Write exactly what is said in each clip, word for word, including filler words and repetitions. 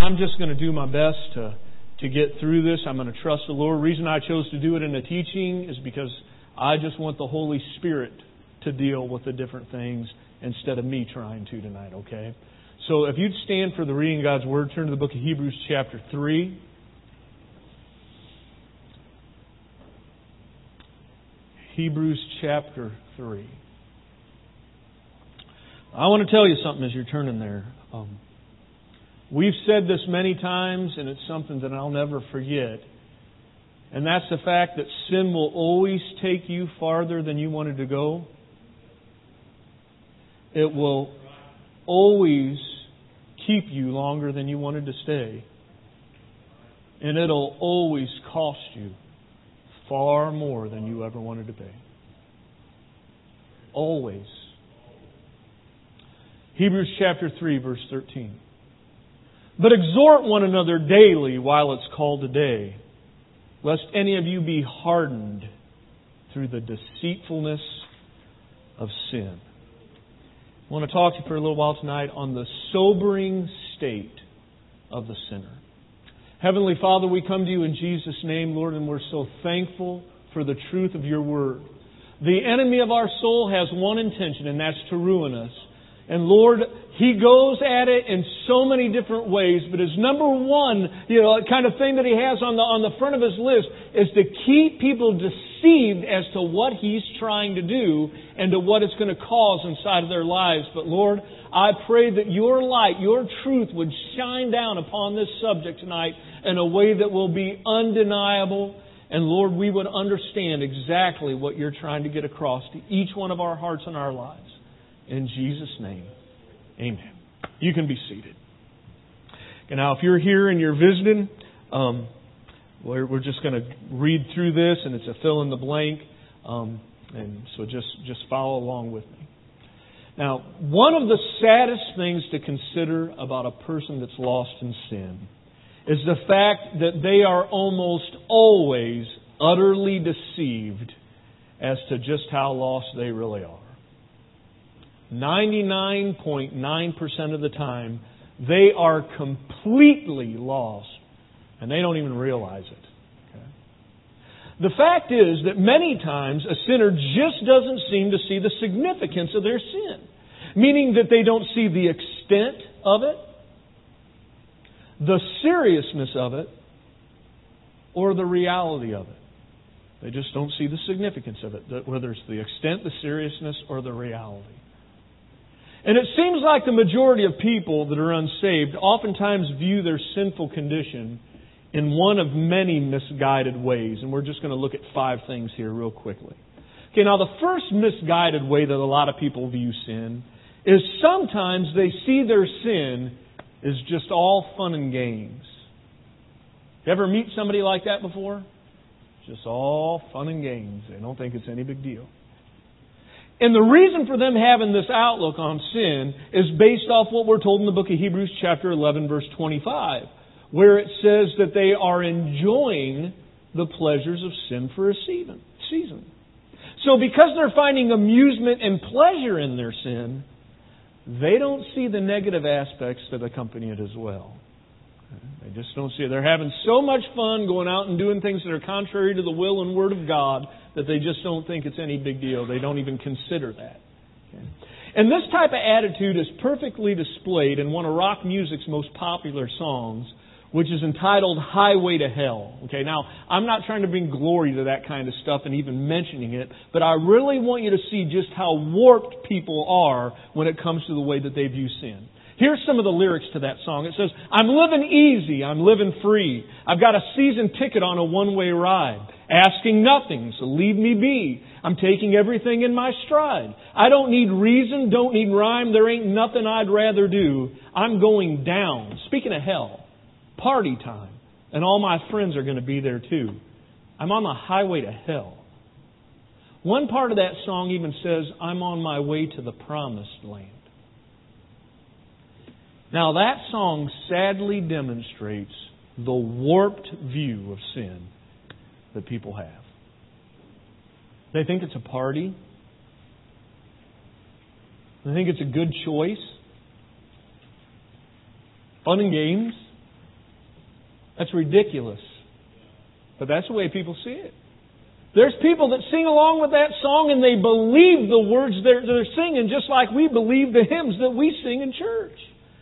I'm just going to do my best to, to get through this. I'm going to trust the Lord. The reason I chose to do it in a teaching is because I just want the Holy Spirit to deal with the different things instead of me trying to tonight, okay? So if you'd stand for the reading of God's Word, turn to the book of Hebrews chapter three. Hebrews chapter three. I want to tell you something as you're turning there. Um, we've said this many times, and it's something that I'll never forget. And that's the fact that sin will always take you farther than you wanted to go. It will always keep you longer than you wanted to stay. And it'll always cost you far more than you ever wanted to pay. Always. Hebrews chapter three, verse thirteen. But exhort one another daily while it's called today, lest any of you be hardened through the deceitfulness of sin. I want to talk to you for a little while tonight on the sobering state of the sinner. Heavenly Father, we come to you in Jesus' name, Lord, and we're so thankful for the truth of your word. The enemy of our soul has one intention, and that's to ruin us. And Lord, he goes at it in so many different ways, but his number one, you know, kind of thing that he has on the on the front of his list is to keep people deceived as to what he's trying to do and to what it's going to cause inside of their lives. But Lord, I pray that your light, your truth would shine down upon this subject tonight in a way that will be undeniable. And Lord, we would understand exactly what you're trying to get across to each one of our hearts and our lives. In Jesus' name, amen. You can be seated. Okay, now, if you're here and you're visiting, um, we're, we're just going to read through this, and it's a fill in the blank. Um, and so just, just follow along with me. Now, one of the saddest things to consider about a person that's lost in sin is the fact that they are almost always utterly deceived as to just how lost they really are. ninety-nine point nine percent of the time, they are completely lost, and they don't even realize it. Okay? The fact is that many times a sinner just doesn't seem to see the significance of their sin, meaning that they don't see the extent of it, the seriousness of it, or the reality of it. They just don't see the significance of it, whether it's the extent, the seriousness, or the reality. And it seems like the majority of people that are unsaved oftentimes view their sinful condition in one of many misguided ways. And we're just going to look at five things here real quickly. Okay, now the first misguided way that a lot of people view sin is sometimes they see their sin as just all fun and games. You ever meet somebody like that before? Just all fun and games. They don't think it's any big deal. And the reason for them having this outlook on sin is based off what we're told in the book of Hebrews chapter eleven, verse twenty-five, where it says that they are enjoying the pleasures of sin for a season. So because they're finding amusement and pleasure in their sin, they don't see the negative aspects that accompany it as well. They just don't see it. They're having so much fun going out and doing things that are contrary to the will and Word of God that they just don't think it's any big deal. They don't even consider that. Okay? And this type of attitude is perfectly displayed in one of rock music's most popular songs, which is entitled Highway to Hell. Okay, now, I'm not trying to bring glory to that kind of stuff and even mentioning it, but I really want you to see just how warped people are when it comes to the way that they view sin. Here's some of the lyrics to that song. It says, I'm living easy, I'm living free. I've got a season ticket on a one-way ride. Asking nothing, so leave me be. I'm taking everything in my stride. I don't need reason, don't need rhyme. There ain't nothing I'd rather do. I'm going down. Speaking of hell, party time. And all my friends are going to be there too. I'm on the highway to hell. One part of that song even says, I'm on my way to the promised land. Now that song sadly demonstrates the warped view of sin that people have. They think it's a party. They think it's a good choice. Fun and games. That's ridiculous. But that's the way people see it. There's people that sing along with that song and they believe the words they're, they're singing just like we believe the hymns that we sing in church.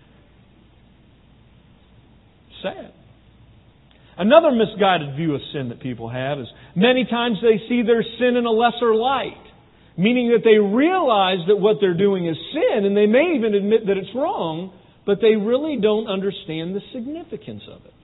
Sad. Another misguided view of sin that people have is many times they see their sin in a lesser light. Meaning that they realize that what they're doing is sin and they may even admit that it's wrong, but they really don't understand the significance of it.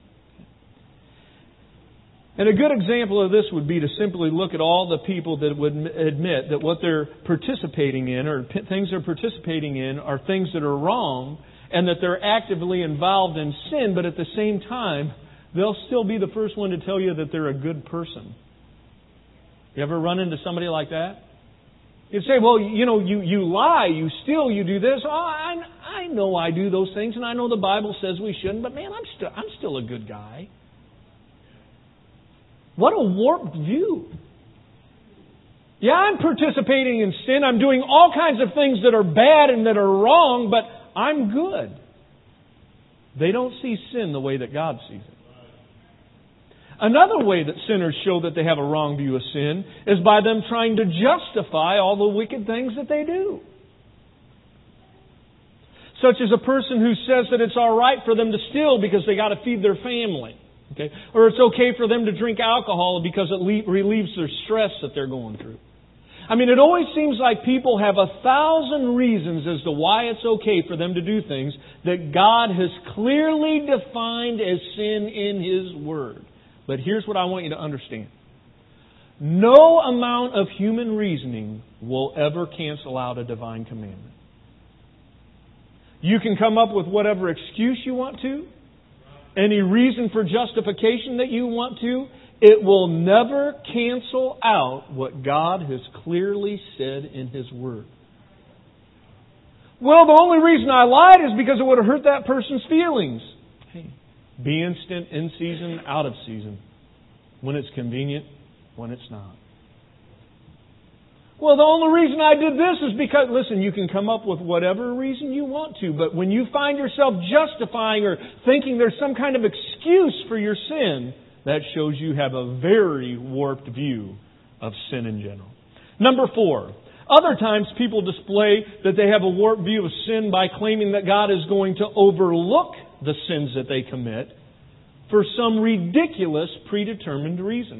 And a good example of this would be to simply look at all the people that would admit that what they're participating in or things they're participating in are things that are wrong and that they're actively involved in sin, but at the same time, they'll still be the first one to tell you that they're a good person. You ever run into somebody like that? You say, well, you know, you, you lie, you steal, you do this. Oh, I, I know I do those things, and I know the Bible says we shouldn't, but man, I'm still, I'm still a good guy. What a warped view. Yeah, I'm participating in sin. I'm doing all kinds of things that are bad and that are wrong, but I'm good. They don't see sin the way that God sees it. Another way that sinners show that they have a wrong view of sin is by them trying to justify all the wicked things that they do. Such as a person who says that it's all right for them to steal because they got to feed their family. Okay? Or it's okay for them to drink alcohol because it le- relieves their stress that they're going through. I mean, it always seems like people have a thousand reasons as to why it's okay for them to do things that God has clearly defined as sin in His Word. But here's what I want you to understand. No amount of human reasoning will ever cancel out a divine commandment. You can come up with whatever excuse you want to, any reason for justification that you want to. It will never cancel out what God has clearly said in His Word. Well, the only reason I lied is because it would have hurt that person's feelings. Hey, be instant, in season, out of season. When it's convenient, when it's not. Well, the only reason I did this is because, listen, you can come up with whatever reason you want to, but when you find yourself justifying or thinking there's some kind of excuse for your sin, that shows you have a very warped view of sin in general. Number four, other times people display that they have a warped view of sin by claiming that God is going to overlook the sins that they commit for some ridiculous predetermined reason.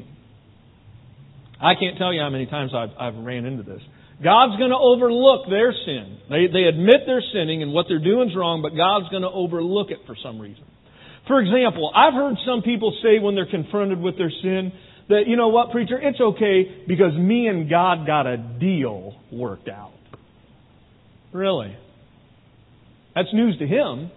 I can't tell you how many times I've, I've ran into this. God's going to overlook their sin. They, they admit they're sinning and what they're doing is wrong, but God's going to overlook it for some reason. For example, I've heard some people say when they're confronted with their sin that, you know what, preacher, it's okay because me and God got a deal worked out. Really? That's news to him.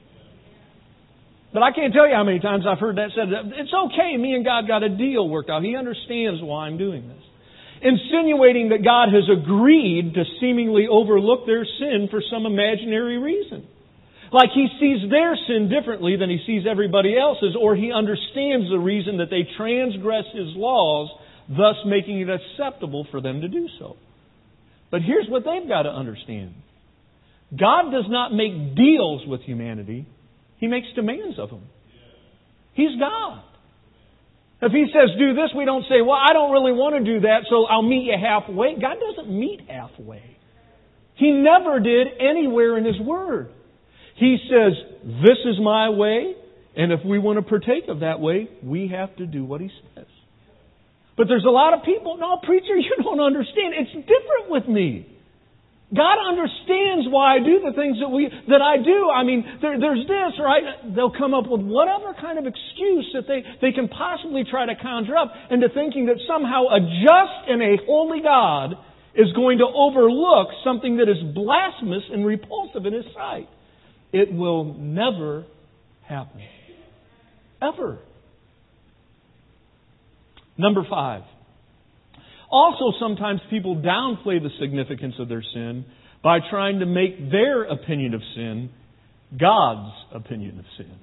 But I can't tell you how many times I've heard that said. It's okay, me and God got a deal worked out. He understands why I'm doing this. Insinuating that God has agreed to seemingly overlook their sin for some imaginary reason. Like He sees their sin differently than He sees everybody else's, or He understands the reason that they transgress His laws, thus making it acceptable for them to do so. But here's what they've got to understand. God does not make deals with humanity. He makes demands of them. He's God. If He says, do this, we don't say, well, I don't really want to do that, so I'll meet you halfway. God doesn't meet halfway. He never did anywhere in His Word. He says, this is my way, and if we want to partake of that way, we have to do what He says. But there's a lot of people, no, preacher, you don't understand. It's different with me. God understands why I do the things that we that I do. I mean, there, there's this, right? They'll come up with whatever kind of excuse that they, they can possibly try to conjure up into thinking that somehow a just and a holy God is going to overlook something that is blasphemous and repulsive in His sight. It will never happen. Ever. Number five. Also, sometimes people downplay the significance of their sin by trying to make their opinion of sin God's opinion of sin.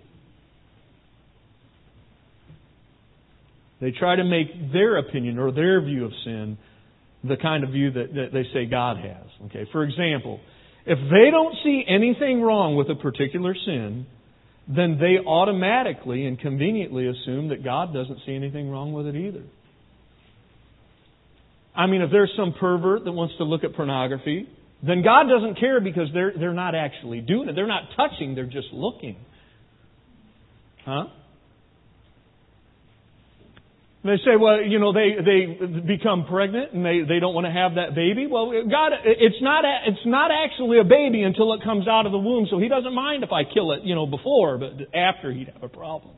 They try to make their opinion or their view of sin the kind of view that, that they say God has. Okay, for example, if they don't see anything wrong with a particular sin, then they automatically and conveniently assume that God doesn't see anything wrong with it either. I mean, if there's some pervert that wants to look at pornography, then God doesn't care because they're they're not actually doing it. They're not touching, they're just looking. Huh? They say, well, you know, they, they become pregnant and they, they don't want to have that baby. Well, God, it's not it's not actually a baby until it comes out of the womb, so He doesn't mind if I kill it, you know, before, but after He'd have a problem.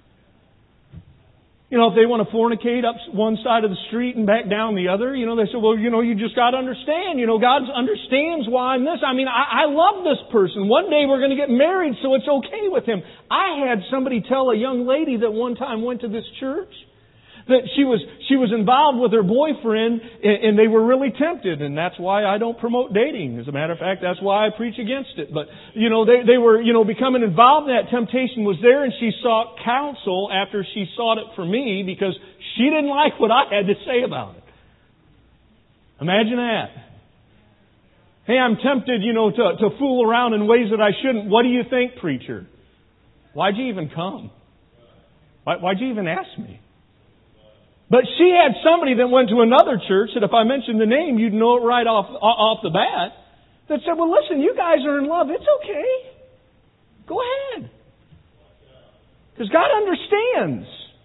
You know, if they want to fornicate up one side of the street and back down the other, you know, they say, well, you know, you just got to understand, you know, God understands why I'm this. I mean, I, I love this person. One day we're going to get married, so it's okay with him. I had somebody tell a young lady that one time went to this church that she was she was involved with her boyfriend and, and they were really tempted, and that's why I don't promote dating. As a matter of fact, that's why I preach against it. But, you know, they, they were, you know, becoming involved in that. Temptation was there, and she sought counsel after she sought it for me because she didn't like what I had to say about it. Imagine that. Hey, I'm tempted, you know, to, to fool around in ways that I shouldn't. What do you think, preacher? Why'd you even come? Why, why'd you even ask me? But she had somebody that went to another church that if I mentioned the name, you'd know it right off off the bat, that said, well, listen, you guys are in love. It's okay. Go ahead. Because God understands.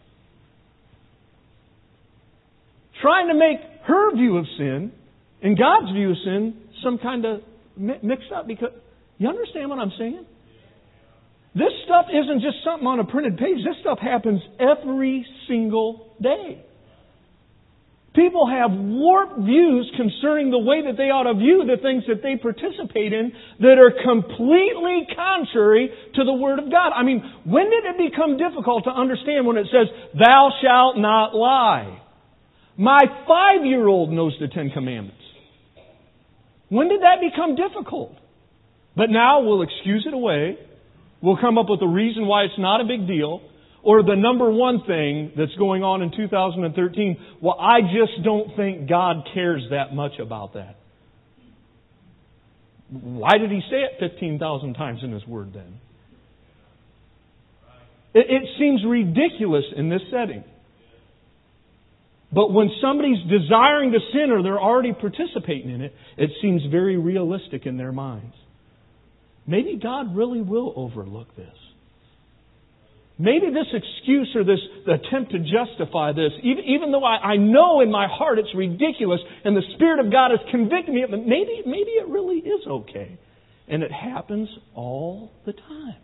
Trying to make her view of sin and God's view of sin some kind of mixed up. Because you understand what I'm saying? This stuff isn't just something on a printed page. This stuff happens every single day. People have warped views concerning the way that they ought to view the things that they participate in that are completely contrary to the Word of God. I mean, when did it become difficult to understand when it says, thou shalt not lie? My five-year-old knows the Ten Commandments. When did that become difficult? But now we'll excuse it away. We'll come up with a reason why it's not a big deal. Or the number one thing that's going on in two thousand thirteen, well, I just don't think God cares that much about that. Why did He say it fifteen thousand times in His Word then? It, it seems ridiculous in this setting. But when somebody's desiring to sin or they're already participating in it, it seems very realistic in their minds. Maybe God really will overlook this. Maybe this excuse or this attempt to justify this, even, even though I, I know in my heart it's ridiculous and the Spirit of God has convicted me, but maybe, maybe it really is okay. And it happens all the time.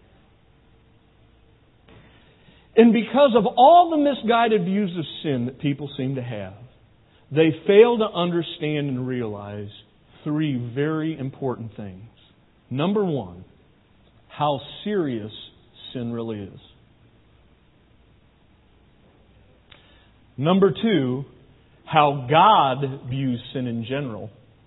And because of all the misguided views of sin that people seem to have, they fail to understand and realize three very important things. Number one, how serious sin really is. Number two, how God views sin in general.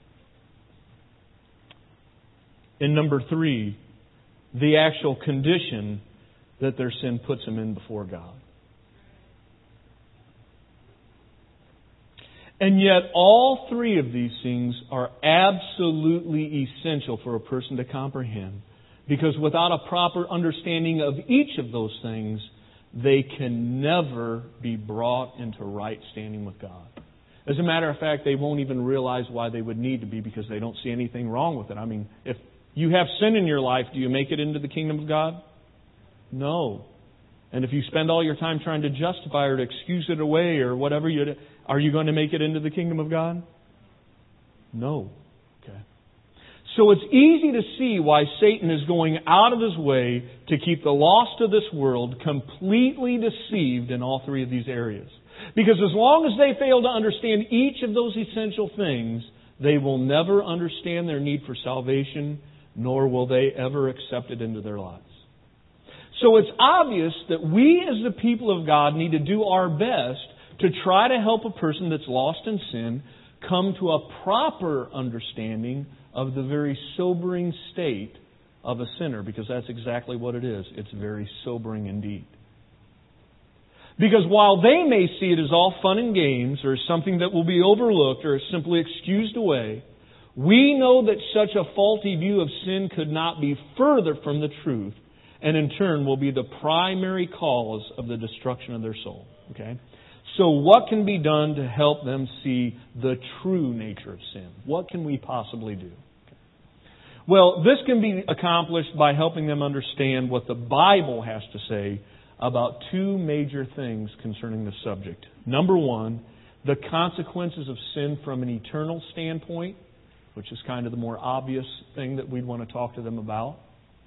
And number three, the actual condition that their sin puts them in before God. And yet all three of these things are absolutely essential for a person to comprehend. Because without a proper understanding of each of those things, they can never be brought into right standing with God. As a matter of fact, they won't even realize why they would need to be because they don't see anything wrong with it. I mean, if you have sin in your life, do you make it into the kingdom of God? No. And if you spend all your time trying to justify or to excuse it away or whatever, you are you going to make it into the kingdom of God? No. Okay. So it's easy to see why Satan is going out of his way to keep the lost of this world completely deceived in all three of these areas. Because as long as they fail to understand each of those essential things, they will never understand their need for salvation, nor will they ever accept it into their lives. So it's obvious that we as the people of God need to do our best to try to help a person that's lost in sin come to a proper understanding of the very sobering state of a sinner, because that's exactly what it is. It's very sobering indeed. Because while they may see it as all fun and games, or as something that will be overlooked, or simply excused away, we know that such a faulty view of sin could not be further from the truth. and in turn will be the primary cause of the destruction of their soul. Okay? So what can be done to help them see the true nature of sin? What can we possibly do? Okay. Well, this can be accomplished by helping them understand what the Bible has to say about two major things concerning the subject. Number one, the consequences of sin from an eternal standpoint, which is kind of the more obvious thing that we'd want to talk to them about.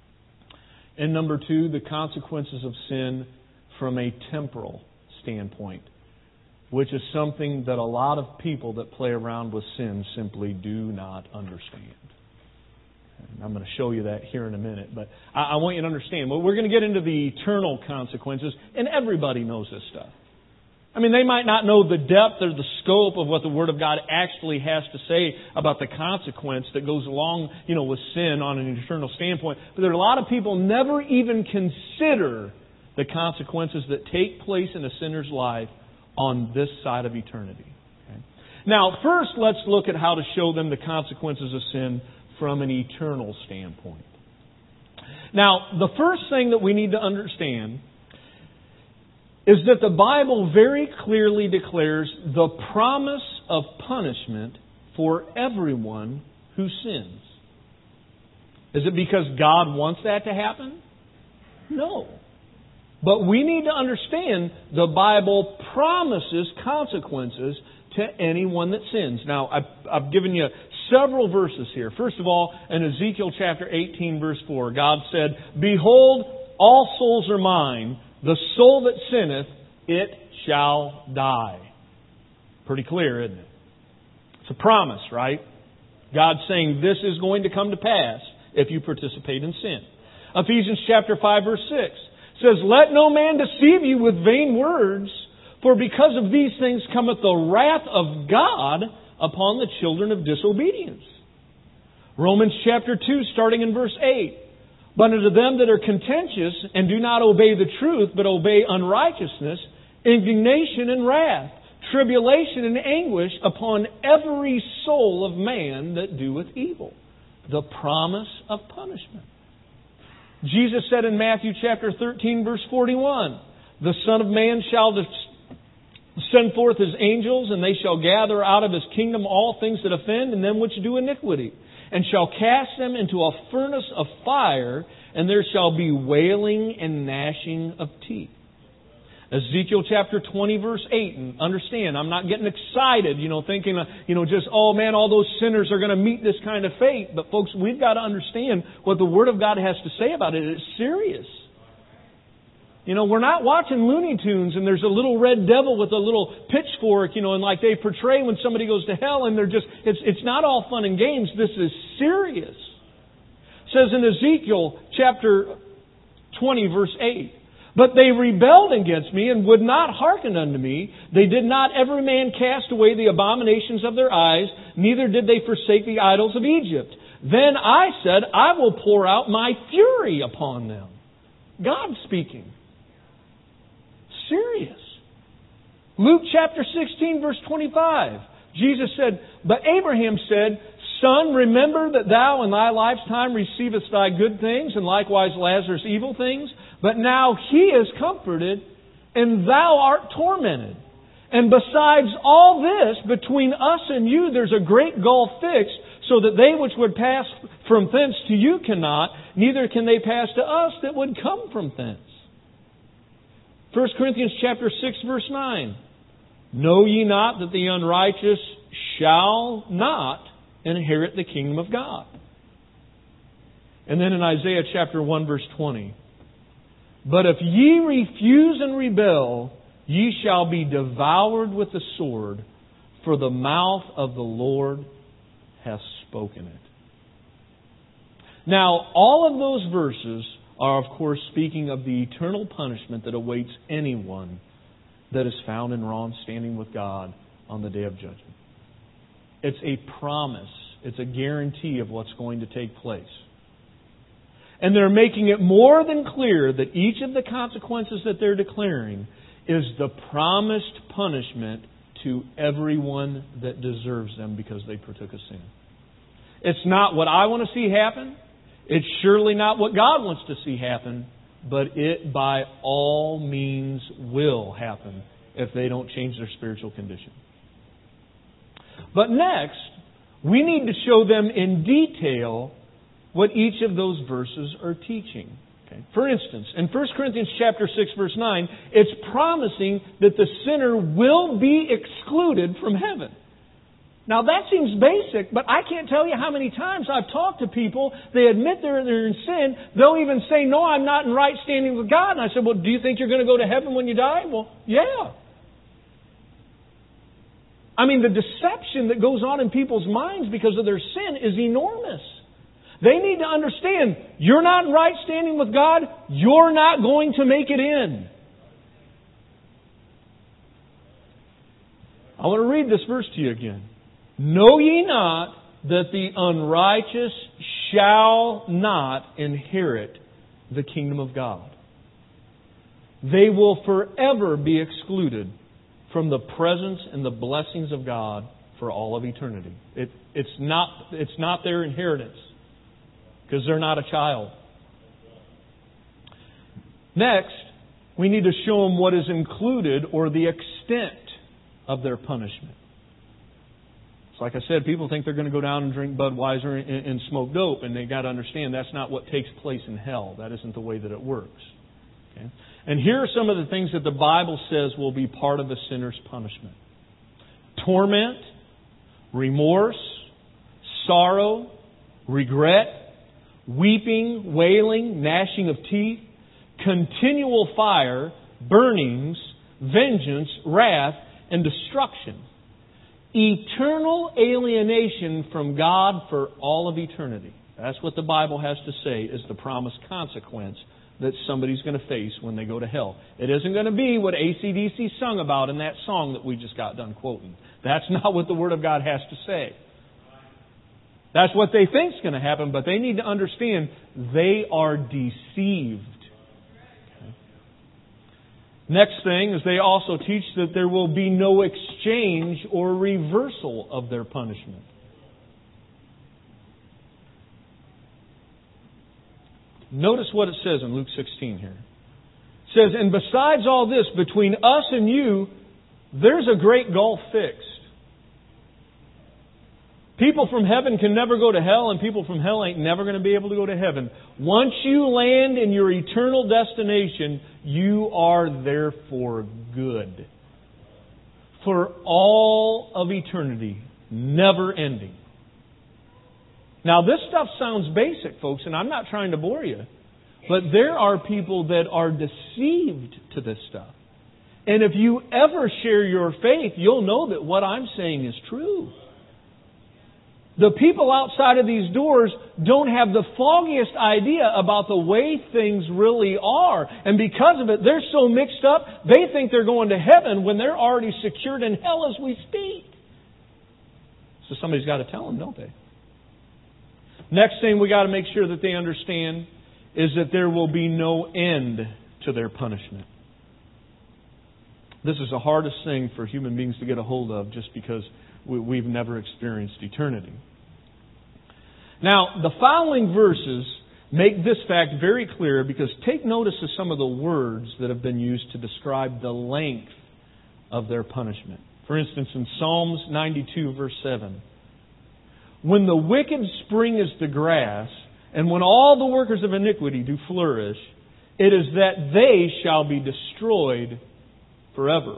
And number two, the consequences of sin from a temporal standpoint, which is something that a lot of people that play around with sin simply do not understand. And I'm going to show you that here in a minute, but I, I want you to understand. Well, we're going to get into the eternal consequences, and everybody knows this stuff. I mean, they might not know the depth or the scope of what the Word of God actually has to say about the consequence that goes along, you know, with sin on an eternal standpoint. But there are a lot of people never even consider the consequences that take place in a sinner's life on this side of eternity. Okay? Now, first, let's look at how to show them the consequences of sin from an eternal standpoint. Now, the first thing that we need to understand is that the Bible very clearly declares the promise of punishment for everyone who sins. Is it because God wants that to happen? No. But we need to understand the Bible promises consequences to anyone that sins. Now, I've, I've given you several verses here. First of all, in Ezekiel chapter eighteen, verse four, God said, "Behold, all souls are mine. The soul that sinneth, it shall die." Pretty clear, isn't it? It's a promise, right? God's saying this is going to come to pass if you participate in sin. Ephesians chapter five, verse six says, "Let no man deceive you with vain words, for because of these things cometh the wrath of God upon the children of disobedience." Romans chapter two, starting in verse eight. "But unto them that are contentious and do not obey the truth, but obey unrighteousness, indignation and wrath, tribulation and anguish upon every soul of man that doeth evil." The promise of punishment. Jesus said in Matthew chapter thirteen, verse forty-one, "The Son of Man shall send forth His angels, and they shall gather out of His kingdom all things that offend, and them which do iniquity, and shall cast them into a furnace of fire, and there shall be wailing and gnashing of teeth." Ezekiel chapter twenty, verse eight. And understand, I'm not getting excited, you know, thinking, you know, just, oh man, all those sinners are going to meet this kind of fate. But folks, we've got to understand what the Word of God has to say about it. It's serious. You know, we're not watching Looney Tunes and there's a little red devil with a little pitchfork, you know, and like they portray when somebody goes to hell and they're just, it's, it's not all fun and games. This is serious. It says in Ezekiel chapter twenty, verse eight, "But they rebelled against me and would not hearken unto me. They did not every man cast away the abominations of their eyes, neither did they forsake the idols of Egypt. Then I said, I will pour out my fury upon them." God speaking. Serious. Luke chapter sixteen, verse twenty-five. Jesus said, "But Abraham said, Son, remember that thou in thy lifetime receivest thy good things, and likewise Lazarus evil things. But now he is comforted, and thou art tormented. And besides all this, between us and you there's a great gulf fixed, so that they which would pass from thence to you cannot, neither can they pass to us that would come from thence." First Corinthians chapter six, verse nine. "Know ye not that the unrighteous shall not inherit the kingdom of God?" And then in Isaiah chapter one, verse twenty. "But if ye refuse and rebel, ye shall be devoured with the sword, for the mouth of the Lord hath spoken it." Now, all of those verses are, of course, speaking of the eternal punishment that awaits anyone that is found in wrong standing with God on the day of judgment. It's a promise. It's a guarantee of what's going to take place. And they're making it more than clear that each of the consequences that they're declaring is the promised punishment to everyone that deserves them because they partook of sin. It's not what I want to see happen. It's surely not what God wants to see happen. but it by all means will happen if they don't change their spiritual condition. But next, we need to show them in detail what each of those verses are teaching. Okay. For instance, in First Corinthians chapter six, verse nine, it's promising that the sinner will be excluded from heaven. Now that seems basic, but I can't tell you how many times I've talked to people, they admit they're, they're in sin, they'll even say, no, I'm not in right standing with God. And I said, well, do you think you're going to go to heaven when you die? Well, yeah. I mean, the deception that goes on in people's minds because of their sin is enormous. They need to understand, you're not in right standing with God, you're not going to make it in. I want to read this verse to you again. Know ye not that the unrighteous shall not inherit the kingdom of God? They will forever be excluded from the presence and the blessings of God for all of eternity. It, it's not, it's not their inheritance because they're not a child. Next, we need to show them what is included or the extent of their punishment. So like I said, people think they're going to go down and drink Budweiser and, and smoke dope, and they got to understand that's not what takes place in hell. That isn't the way that it works. Okay? And here are some of the things that the Bible says will be part of a sinner's punishment. Torment, remorse, sorrow, regret, weeping, wailing, gnashing of teeth, continual fire, burnings, vengeance, wrath, and destruction. Eternal alienation from God for all of eternity. That's what the Bible has to say is the promised consequence that somebody's going to face when they go to hell. It isn't going to be what A C D C sung about in that song that we just got done quoting. That's not what the Word of God has to say. That's what they think is going to happen, but they need to understand they are deceived. Okay. Next thing is they also teach that there will be no exchange or reversal of their punishment. Notice what it says in Luke sixteen here. It says, and besides all this, between us and you, there's a great gulf fixed. People from heaven can never go to hell, and people from hell ain't never going to be able to go to heaven. Once you land in your eternal destination, you are there for good. For all of eternity, never ending. Now, this stuff sounds basic, folks, and I'm not trying to bore you. But there are people that are deceived to this stuff. And if you ever share your faith, you'll know that what I'm saying is true. The people outside of these doors don't have the foggiest idea about the way things really are. And because of it, they're so mixed up, they think they're going to heaven when they're already secured in hell as we speak. So somebody's got to tell them, don't they? Next thing we got to make sure that they understand is that there will be no end to their punishment. This is the hardest thing for human beings to get a hold of just because we've never experienced eternity. Now, the following verses make this fact very clear because take notice of some of the words that have been used to describe the length of their punishment. For instance, in Psalms ninety-two, verse seven, when the wicked spring as the grass, and when all the workers of iniquity do flourish, it is that they shall be destroyed forever.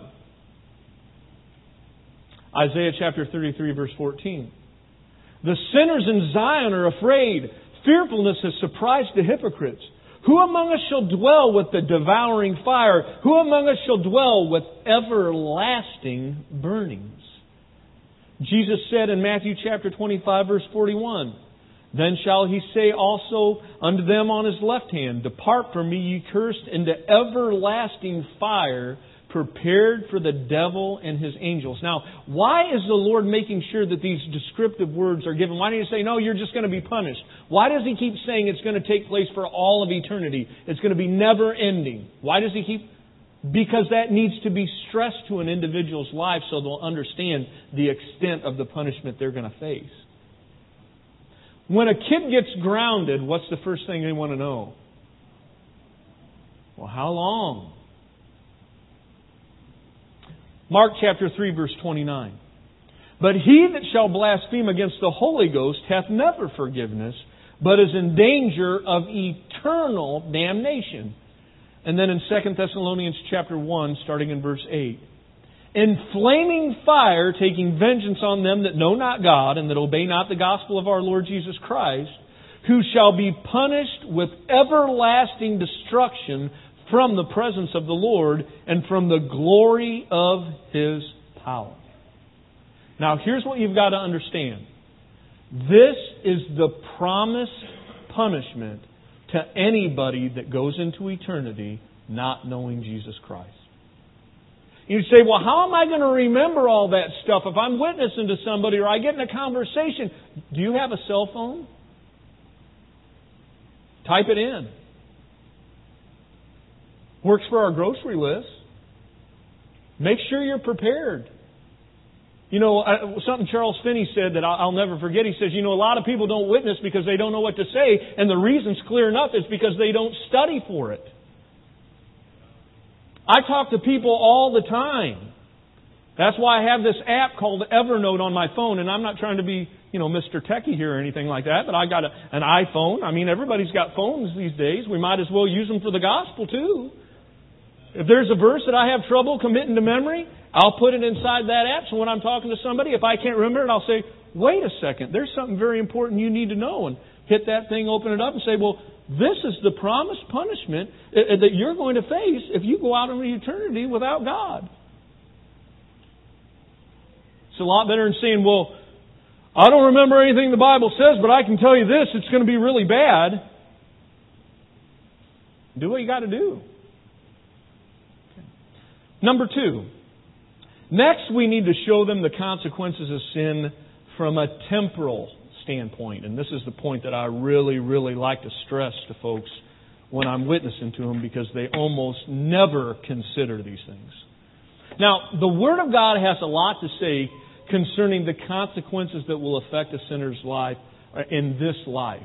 Isaiah chapter thirty-three, verse fourteen. The sinners in Zion are afraid. Fearfulness has surprised the hypocrites. Who among us shall dwell with the devouring fire? Who among us shall dwell with everlasting burnings? Jesus said in Matthew chapter twenty-five, verse forty-one, then shall He say also unto them on His left hand, depart from me, ye cursed, into everlasting fire, prepared for the devil and his angels. Now, why is the Lord making sure that these descriptive words are given? Why don't you say, no, you're just going to be punished? Why does He keep saying it's going to take place for all of eternity? It's going to be never ending. Why does He keep... Because that needs to be stressed to an individual's life so they'll understand the extent of the punishment they're going to face. When a kid gets grounded, what's the first thing they want to know? Well, how long? Mark chapter three, verse twenty-nine. But he that shall blaspheme against the Holy Ghost hath never forgiveness, but is in danger of eternal damnation. And then in Second Thessalonians chapter one, starting in verse eight. In flaming fire, taking vengeance on them that know not God, and that obey not the gospel of our Lord Jesus Christ, who shall be punished with everlasting destruction from the presence of the Lord and from the glory of His power. Now, here's what you've got to understand. This is the promised punishment to anybody that goes into eternity not knowing Jesus Christ. You say, well, how am I going to remember all that stuff if I'm witnessing to somebody or I get in a conversation? Do you have a cell phone? Type it in. Works for our grocery list. Make sure you're prepared. You know, something Charles Finney said that I'll never forget. He says, you know, a lot of people don't witness because they don't know what to say. And the reason's clear enough. It's because they don't study for it. I talk to people all the time. That's why I have this app called Evernote on my phone. And I'm not trying to be, you know, Mister Techie here or anything like that. But I got a, an iPhone. I mean, everybody's got phones these days. We might as well use them for the gospel too. If there's a verse that I have trouble committing to memory, I'll put it inside that app. So when I'm talking to somebody, if I can't remember it, I'll say, wait a second, there's something very important you need to know. And hit that thing, open it up, and say, well, this is the promised punishment that you're going to face if you go out into eternity without God. It's a lot better than saying, well, I don't remember anything the Bible says, but I can tell you this, it's going to be really bad. Do what you got to do. Okay. Number two. Next, we need to show them the consequences of sin from a temporal standpoint. And this is the point that I really, really like to stress to folks when I'm witnessing to them, because they almost never consider these things. Now, the Word of God has a lot to say concerning the consequences that will affect a sinner's life in this life.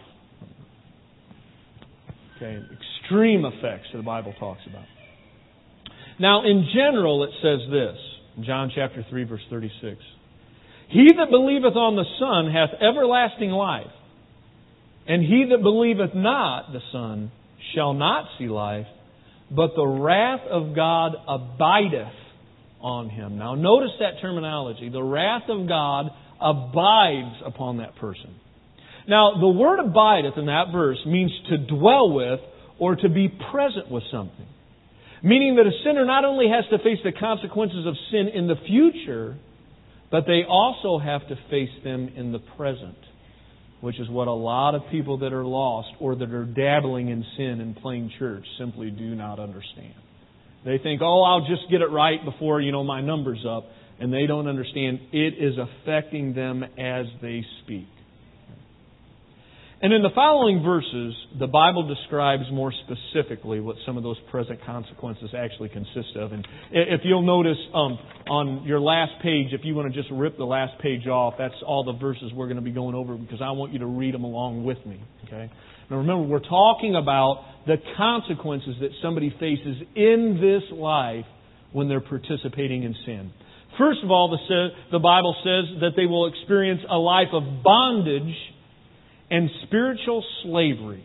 Okay, extreme effects that the Bible talks about. Now, in general, it says this. John chapter three, verse thirty-six. He that believeth on the Son hath everlasting life, and he that believeth not the Son shall not see life, but the wrath of God abideth on him. Now notice that terminology. The wrath of God abides upon that person. Now the word abideth in that verse means to dwell with or to be present with something. Meaning that a sinner not only has to face the consequences of sin in the future, but they also have to face them in the present. Which is what a lot of people that are lost or that are dabbling in sin in plain church simply do not understand. They think, oh, I'll just get it right before, you know, my number's up. And they don't understand it is affecting them as they speak. And in the following verses, the Bible describes more specifically what some of those present consequences actually consist of. And if you'll notice um, on your last page, if you want to just rip the last page off, that's all the verses we're going to be going over, because I want you to read them along with me. Okay? Now remember, we're talking about the consequences that somebody faces in this life when they're participating in sin. First of all, the, the Bible says that they will experience a life of bondage and spiritual slavery.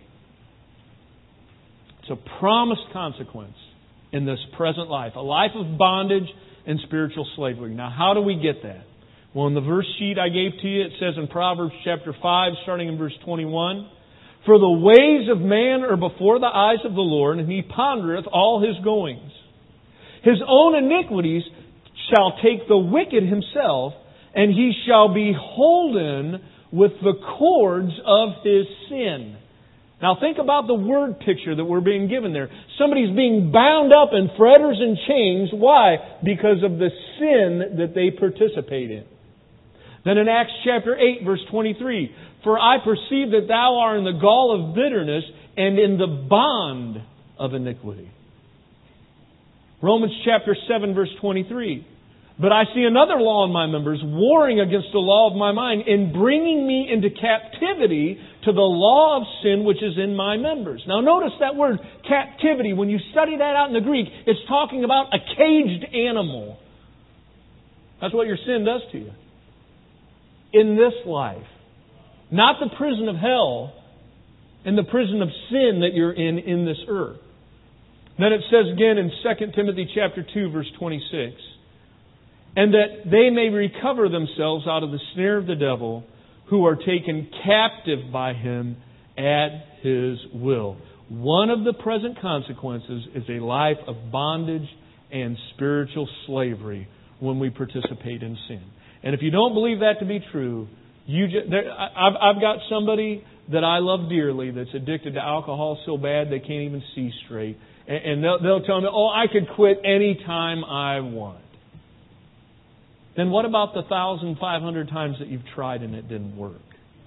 It's a promised consequence in this present life. A life of bondage and spiritual slavery. Now, how do we get that? Well, in the verse sheet I gave to you, it says in Proverbs chapter five, starting in verse twenty-one, for the ways of man are before the eyes of the Lord, and He pondereth all His goings. His own iniquities shall take the wicked himself, and he shall be holden with the cords of his sin. Now think about the word picture that we're being given there. Somebody's being bound up in fetters and chains. Why? Because of the sin that they participate in. Then in Acts chapter eight, verse twenty-three, for I perceive that thou art in the gall of bitterness and in the bond of iniquity. Romans chapter seven, verse twenty-three. But I see another law in my members, warring against the law of my mind, in bringing me into captivity to the law of sin which is in my members. Now notice that word captivity. When you study that out in the Greek, it's talking about a caged animal. That's what your sin does to you. In this life. Not the prison of hell, in the prison of sin that you're in in this earth. Then it says again in Second Timothy chapter two, verse twenty-six, and that they may recover themselves out of the snare of the devil, who are taken captive by him at his will. One of the present consequences is a life of bondage and spiritual slavery when we participate in sin. And if you don't believe that to be true, you just, there, I've, I've got somebody that I love dearly that's addicted to alcohol so bad they can't even see straight. And, and they'll, they'll tell me, oh, I could quit any time I want. Then what about the one thousand five hundred times that you've tried and it didn't work?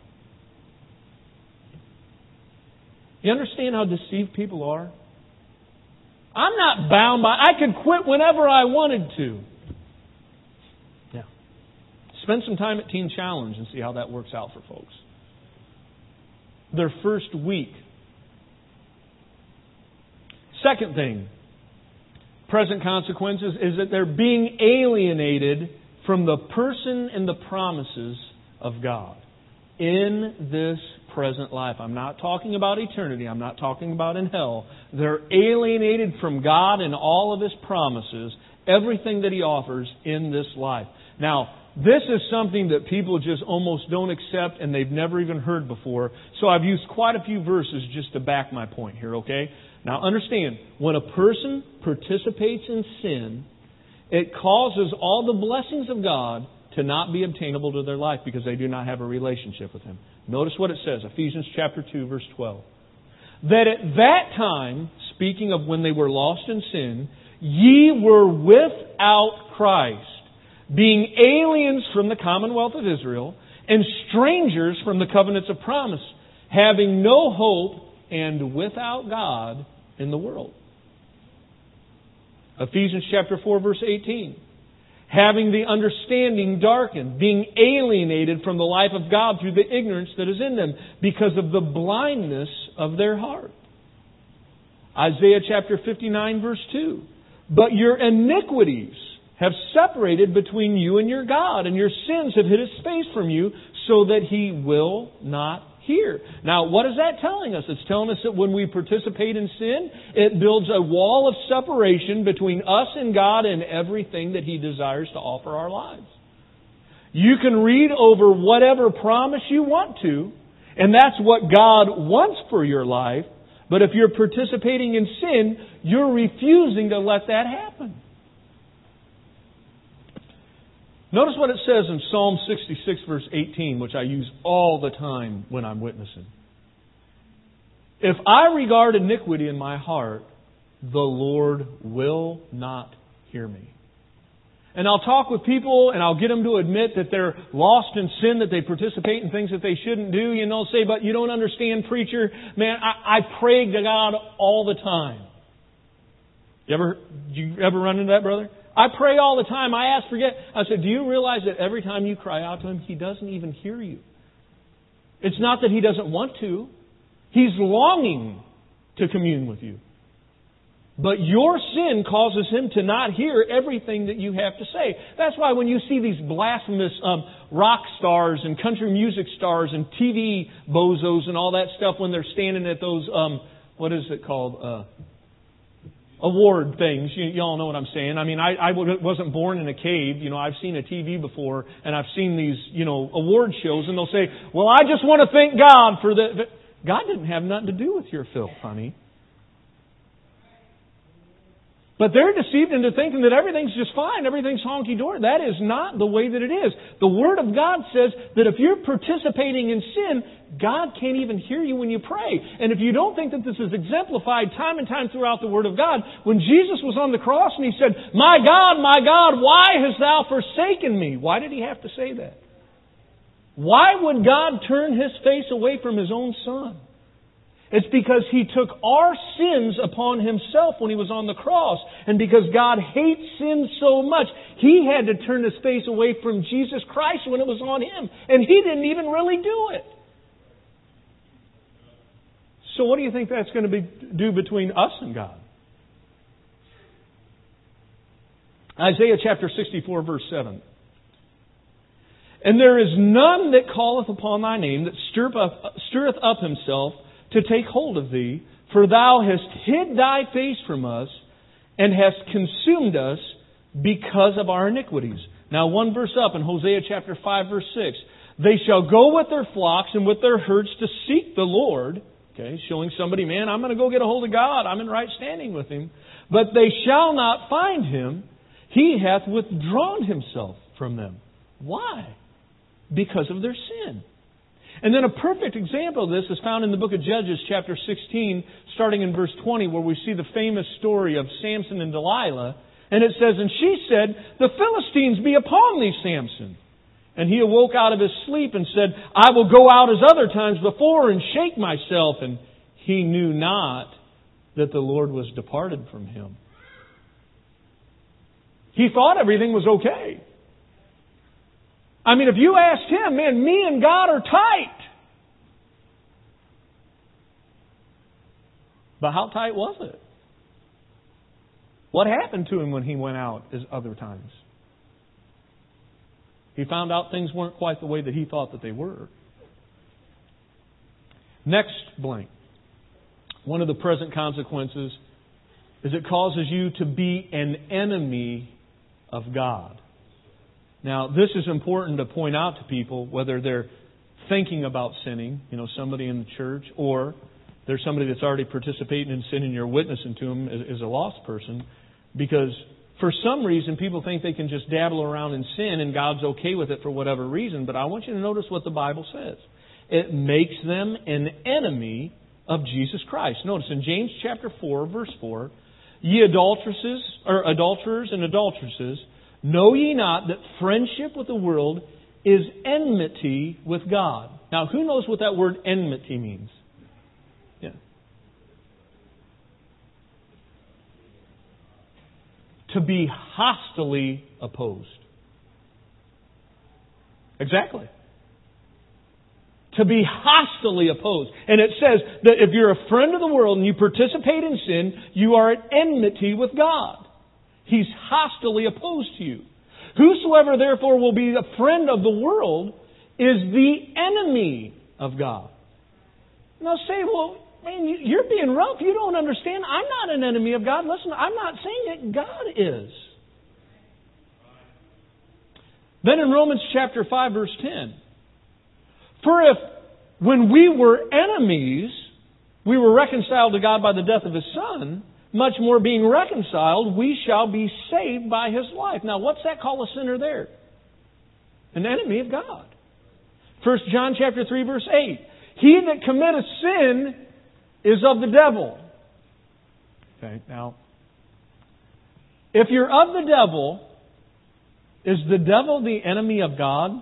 You understand how deceived people are? I'm not bound by... I could quit whenever I wanted to. Yeah. Spend some time at Teen Challenge and see how that works out for folks. Their first week. Second thing, present consequences, is that they're being alienated from the person and the promises of God in this present life. I'm not talking about eternity. I'm not talking about in hell. They're alienated from God and all of His promises, everything that He offers in this life. Now, this is something that people just almost don't accept and they've never even heard before. So I've used quite a few verses just to back my point here, okay? Now understand, when a person participates in sin, it causes all the blessings of God to not be obtainable to their life because they do not have a relationship with Him. Notice what it says, Ephesians chapter two, verse twelve. That at that time, speaking of when they were lost in sin, ye were without Christ, being aliens from the commonwealth of Israel, and strangers from the covenants of promise, having no hope and without God in the world. Ephesians chapter four, verse eighteen. Having the understanding darkened, being alienated from the life of God through the ignorance that is in them, because of the blindness of their heart. Isaiah chapter fifty-nine, verse two. But your iniquities have separated between you and your God, and your sins have hid His face from you, so that He will not hear. Now, what is that telling us? It's telling us that when we participate in sin, it builds a wall of separation between us and God and everything that He desires to offer our lives. You can read over whatever promise you want to, and that's what God wants for your life, but if you're participating in sin, you're refusing to let that happen. Notice what it says in Psalm sixty-six, verse eighteen, which I use all the time when I'm witnessing. If I regard iniquity in my heart, the Lord will not hear me. And I'll talk with people and I'll get them to admit that they're lost in sin, that they participate in things that they shouldn't do. You know, say, but you don't understand, preacher. Man, I, I pray to God all the time. You ever, you ever run into that, brother? I pray all the time. I ask, forget. I said, do you realize that every time you cry out to Him, He doesn't even hear you? It's not that He doesn't want to. He's longing to commune with you. But your sin causes Him to not hear everything that you have to say. That's why when you see these blasphemous um, rock stars and country music stars and T V bozos and all that stuff when they're standing at those, um, what is it called, uh, award things. You, you all know what I'm saying. I mean, I, I wasn't born in a cave. You know, I've seen a T V before, and I've seen these, you know, award shows, and they'll say, well, I just want to thank God for the... God didn't have nothing to do with your filth, honey. But they're deceived into thinking that everything's just fine, everything's honky-dory. That is not the way that it is. The Word of God says that if you're participating in sin, God can't even hear you when you pray. And if you don't think that this is exemplified time and time throughout the Word of God, when Jesus was on the cross and He said, my God, my God, why hast Thou forsaken me? Why did He have to say that? Why would God turn His face away from His own Son? It's because He took our sins upon Himself when He was on the cross. And because God hates sin so much, He had to turn His face away from Jesus Christ when it was on Him. And He didn't even really do it. So what do you think that's going to be, do between us and God? Isaiah chapter sixty-four, verse seven. And there is none that calleth upon thy name that stirreth up, stirreth up himself to take hold of thee, for thou hast hid thy face from us, and hast consumed us because of our iniquities. Now one verse up in Hosea chapter five, verse six. They shall go with their flocks and with their herds to seek the Lord. Okay, showing somebody, man, I'm going to go get a hold of God. I'm in right standing with Him. But they shall not find Him. He hath withdrawn Himself from them. Why? Because of their sin. And then a perfect example of this is found in the book of Judges, chapter sixteen, starting in verse twenty, where we see the famous story of Samson and Delilah. And it says, and she said, the Philistines be upon thee, Samson. And he awoke out of his sleep and said, I will go out as other times before and shake myself. And he knew not that the Lord was departed from him. He thought everything was okay. I mean, if you asked him, man, me and God are tight. But how tight was it? What happened to him when he went out as other times? He found out things weren't quite the way that he thought that they were. Next blank. One of the present consequences is it causes you to be an enemy of God. Now, this is important to point out to people, whether they're thinking about sinning, you know, somebody in the church, or there's somebody that's already participating in sin and you're witnessing to them as, as a lost person, because for some reason people think they can just dabble around in sin and God's okay with it for whatever reason. But I want you to notice what the Bible says. It makes them an enemy of Jesus Christ. Notice in James chapter four, verse four, ye adulteresses, or adulterers and adulteresses, know ye not that friendship with the world is enmity with God? Now, who knows what that word enmity means? Yeah. To be hostilely opposed. Exactly. To be hostilely opposed. And it says that if you're a friend of the world and you participate in sin, you are at enmity with God. He's hostilely opposed to you. Whosoever therefore will be a friend of the world is the enemy of God. Now say, well, man, you're being rough. You don't understand. I'm not an enemy of God. Listen, I'm not saying it. God is. Then in Romans chapter five, verse ten. For if when we were enemies, we were reconciled to God by the death of His Son, much more being reconciled, we shall be saved by His life. Now, what's that call a sinner there? An enemy of God. First John chapter three, verse eight. He that committeth sin is of the devil. Okay, now, if you're of the devil, is the devil the enemy of God?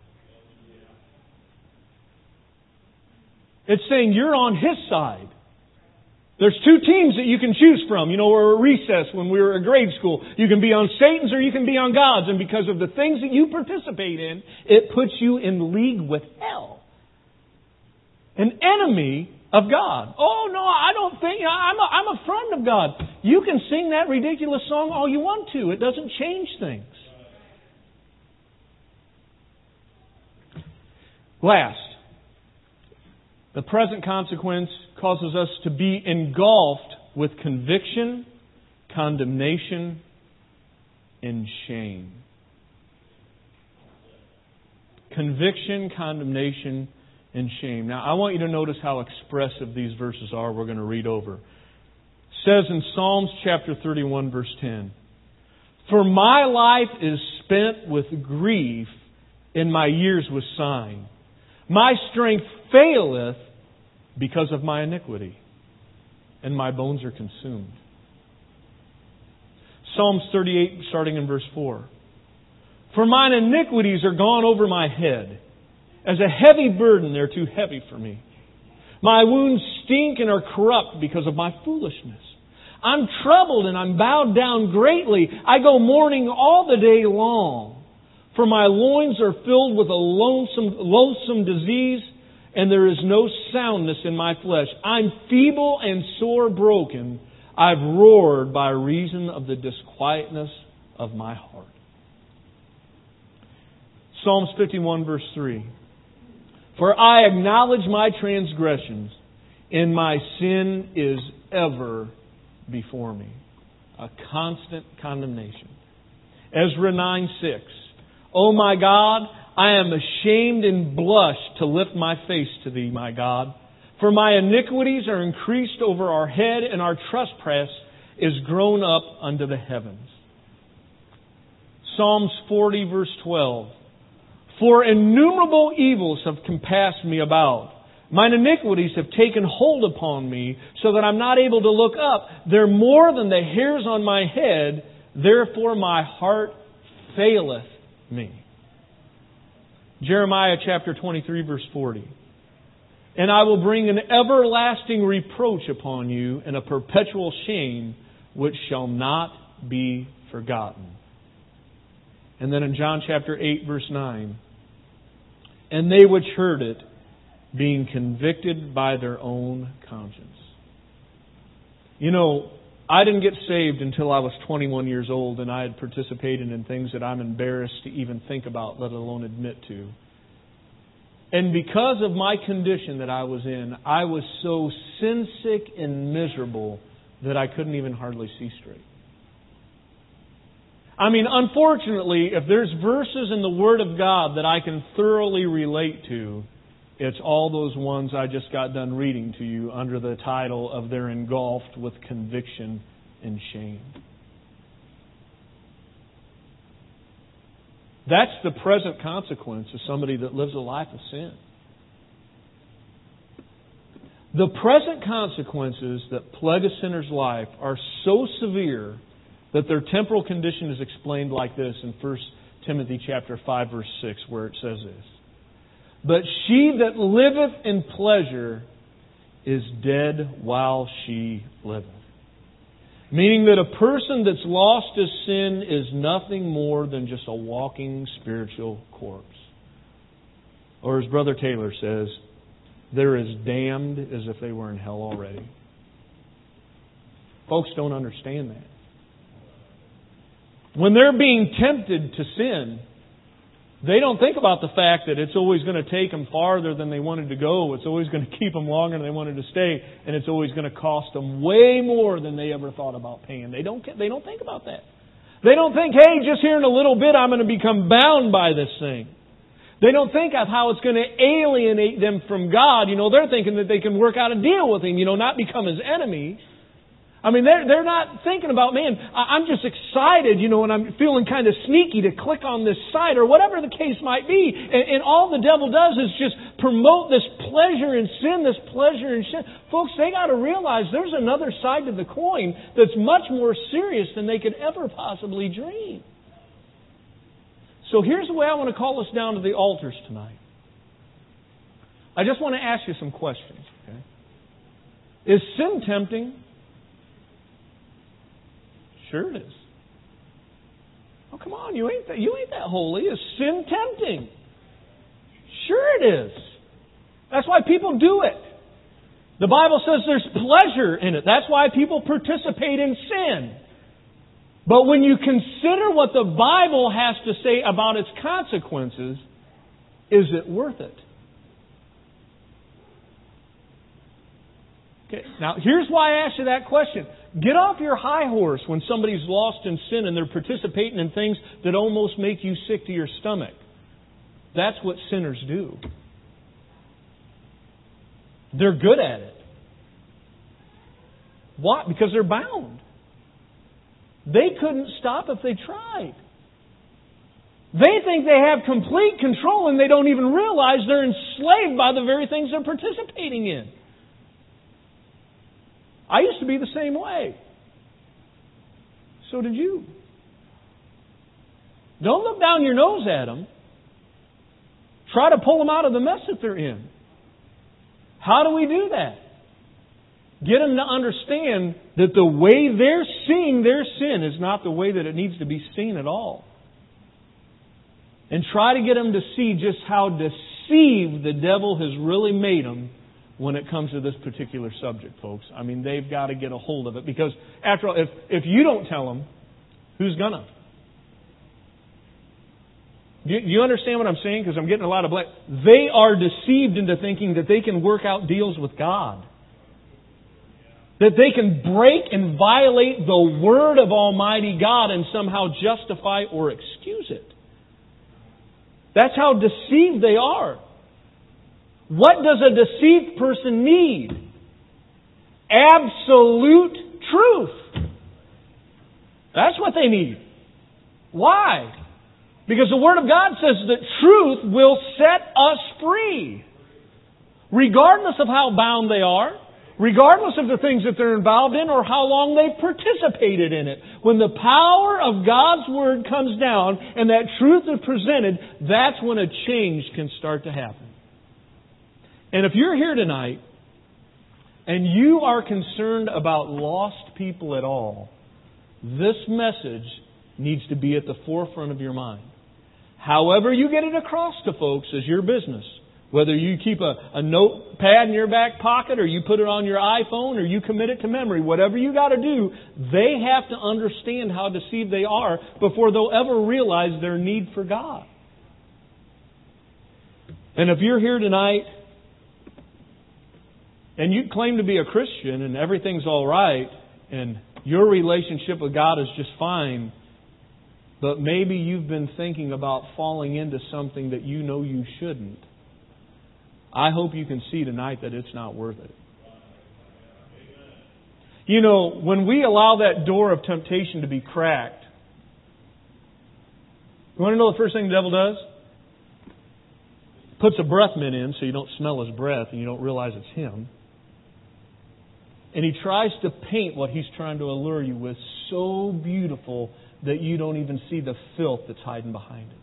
It's saying you're on his side. There's two teams that you can choose from. You know, we're at recess when we were at grade school. You can be on Satan's or you can be on God's. And because of the things that you participate in, it puts you in league with hell. An enemy of God. Oh, no, I don't think... I'm a, I'm a friend of God. You can sing that ridiculous song all you want to. It doesn't change things. Last. The present consequence causes us to be engulfed with conviction, condemnation, and shame. Conviction, condemnation, and shame. Now, I want you to notice how expressive these verses are we're going to read over. It says in Psalms chapter thirty-one, verse ten, for my life is spent with grief, and my years with sighing. My strength faileth because of my iniquity, and my bones are consumed. Psalms thirty-eight, starting in verse four. For mine iniquities are gone over my head. As a heavy burden, they're too heavy for me. My wounds stink and are corrupt because of my foolishness. I'm troubled and I'm bowed down greatly. I go mourning all the day long. For my loins are filled with a lonesome, loathsome disease, and there is no soundness in my flesh. I'm feeble and sore broken. I've roared by reason of the disquietness of my heart. Psalms fifty-one, verse three. For I acknowledge my transgressions, and my sin is ever before me. A constant condemnation. Ezra nine six. O my God, I am ashamed and blush to lift my face to Thee, my God. For my iniquities are increased over our head, and our trespass is grown up unto the heavens. Psalms forty, verse twelve. For innumerable evils have compassed me about. Mine iniquities have taken hold upon me, so that I'm not able to look up. They're more than the hairs on my head, therefore my heart faileth me. Jeremiah chapter twenty-three, verse forty. And I will bring an everlasting reproach upon you, and a perpetual shame which shall not be forgotten. And then in John chapter eight, verse nine. And they which heard it, being convicted by their own conscience. You know, I didn't get saved until I was twenty-one years old, and I had participated in things that I'm embarrassed to even think about, let alone admit to. And because of my condition that I was in, I was so sin-sick and miserable that I couldn't even hardly see straight. I mean, unfortunately, if there's verses in the Word of God that I can thoroughly relate to, it's all those ones I just got done reading to you under the title of They're Engulfed with Conviction and Shame. That's the present consequence of somebody that lives a life of sin. The present consequences that plague a sinner's life are so severe that their temporal condition is explained like this in First Timothy chapter five, verse six, where it says this. But she that liveth in pleasure is dead while she liveth. Meaning that a person that's lost his sin is nothing more than just a walking spiritual corpse. Or as Brother Taylor says, they're as damned as if they were in hell already. Folks don't understand that. When they're being tempted to sin, they don't think about the fact that it's always going to take them farther than they wanted to go. It's always going to keep them longer than they wanted to stay. And it's always going to cost them way more than they ever thought about paying. They don't, they don't think about that. They don't think, hey, just here in a little bit I'm going to become bound by this thing. They don't think of how it's going to alienate them from God. You know, they're thinking that they can work out a deal with Him, you know, not become His enemy. I mean, they're, they're not thinking about, man, I'm just excited, you know, and I'm feeling kind of sneaky to click on this site or whatever the case might be. And, and all the devil does is just promote this pleasure in sin, this pleasure in sin. Folks, they got to realize there's another side to the coin that's much more serious than they could ever possibly dream. So here's the way I want to call us down to the altars tonight. I just want to ask you some questions. Okay? Is sin tempting? Sure it is. Oh, come on, you ain't that, you ain't that holy. Is sin tempting? Sure it is. That's why people do it. The Bible says there's pleasure in it. That's why people participate in sin. But when you consider what the Bible has to say about its consequences, is it worth it? Okay, now here's why I asked you that question. Get off your high horse when somebody's lost in sin and they're participating in things that almost make you sick to your stomach. That's what sinners do. They're good at it. Why? Because they're bound. They couldn't stop if they tried. They think they have complete control and they don't even realize they're enslaved by the very things they're participating in. I used to be the same way. So did you. Don't look down your nose at them. Try to pull them out of the mess that they're in. How do we do that? Get them to understand that the way they're seeing their sin is not the way that it needs to be seen at all. And try to get them to see just how deceitful deceived the devil has really made them when it comes to this particular subject, folks. I mean, they've got to get a hold of it. Because, after all, if, if you don't tell them, who's gonna? Do you, do you understand what I'm saying? Because I'm getting a lot of black. They are deceived into thinking that they can work out deals with God. That they can break and violate the Word of Almighty God and somehow justify or excuse it. That's how deceived they are. What does a deceived person need? Absolute truth. That's what they need. Why? Because the Word of God says that truth will set us free. Regardless of how bound they are, regardless of the things that they're involved in or how long they've participated in it. When the power of God's Word comes down and that truth is presented, that's when a change can start to happen. And if you're here tonight and you are concerned about lost people at all, this message needs to be at the forefront of your mind. However you get it across to folks is your business. Whether you keep a, a notepad in your back pocket or you put it on your iPhone or you commit it to memory, whatever you got to do, they have to understand how deceived they are before they'll ever realize their need for God. And if you're here tonight and you claim to be a Christian and everything's all right and your relationship with God is just fine, but maybe you've been thinking about falling into something that you know you shouldn't, I hope you can see tonight that it's not worth it. You know, when we allow that door of temptation to be cracked, you want to know the first thing the devil does? Puts a breath mint in so you don't smell his breath and you don't realize it's him. And he tries to paint what he's trying to allure you with so beautiful that you don't even see the filth that's hiding behind it.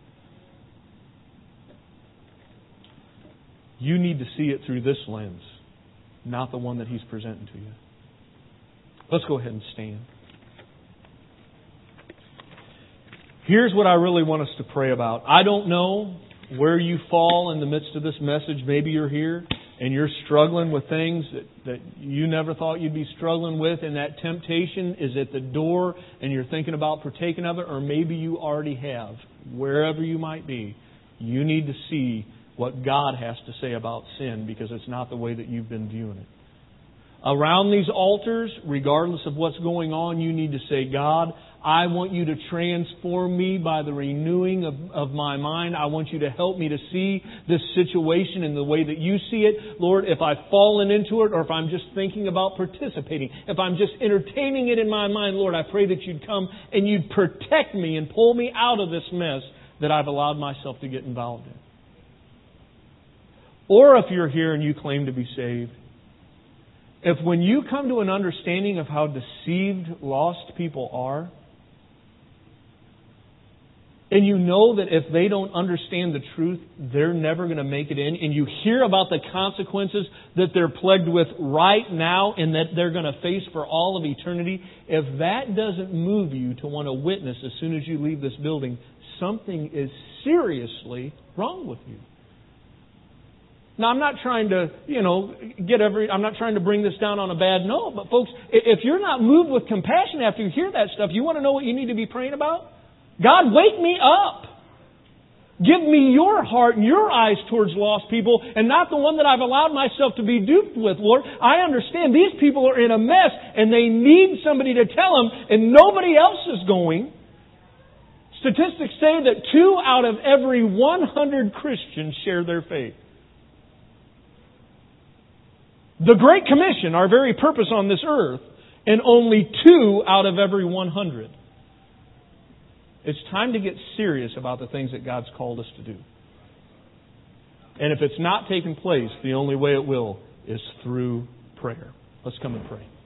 You need to see it through this lens, not the one that he's presenting to you. Let's go ahead and stand. Here's what I really want us to pray about. I don't know where you fall in the midst of this message. Maybe you're here and you're struggling with things that, that you never thought you'd be struggling with, and that temptation is at the door and you're thinking about partaking of it, or maybe you already have. Wherever you might be, you need to see what God has to say about sin, because it's not the way that you've been viewing it. Around these altars, regardless of what's going on, you need to say, God, I want you to transform me by the renewing of, of my mind. I want you to help me to see this situation in the way that you see it. Lord, if I've fallen into it, or if I'm just thinking about participating, if I'm just entertaining it in my mind, Lord, I pray that you'd come and you'd protect me and pull me out of this mess that I've allowed myself to get involved in. Or if you're here and you claim to be saved, if when you come to an understanding of how deceived lost people are, and you know that if they don't understand the truth, they're never going to make it in, and you hear about the consequences that they're plagued with right now and that they're going to face for all of eternity, if that doesn't move you to want to witness as soon as you leave this building, something is seriously wrong with you. Now, I'm not trying to, you know, get every, I'm not trying to bring this down on a bad note, but folks, if you're not moved with compassion after you hear that stuff, you want to know what you need to be praying about? God, wake me up. Give me your heart and your eyes towards lost people and not the one that I've allowed myself to be duped with, Lord. I understand these people are in a mess and they need somebody to tell them, and nobody else is going. Statistics say that two out of every one hundred Christians share their faith. The Great Commission, our very purpose on this earth, and only two out of every one hundred. It's time to get serious about the things that God's called us to do. And if it's not taking place, the only way it will is through prayer. Let's come and pray.